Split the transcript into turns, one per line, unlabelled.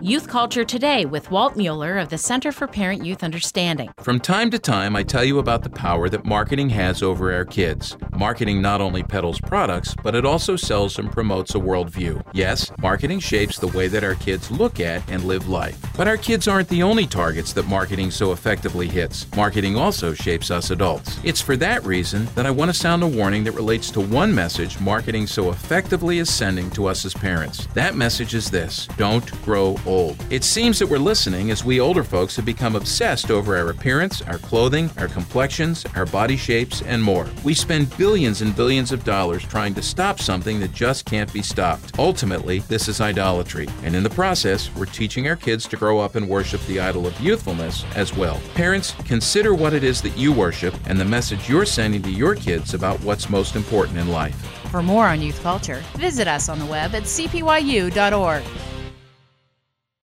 Youth Culture Today with Walt Mueller of the Center for Parent-Youth Understanding.
From time to time, I tell you about the power that marketing has over our kids. Marketing not only peddles products, but it also sells and promotes a worldview. Yes, marketing shapes the way that our kids look at and live life. But our kids aren't the only targets that marketing so effectively hits. Marketing also shapes us adults. It's for that reason that I want to sound a warning that relates to one message marketing so effectively is sending to us as parents. That message is this: don't grow old. It seems that we're listening as we older folks have become obsessed over our appearance, our clothing, our complexions, our body shapes, and more. We spend billions and billions of dollars trying to stop something that just can't be stopped. Ultimately, this is idolatry, and in the process, we're teaching our kids to grow up and worship the idol of youthfulness as well. Parents, consider what it is that you worship and the message you're sending to your kids about what's most important in life.
For more on youth culture, visit us on the web at cpyu.org.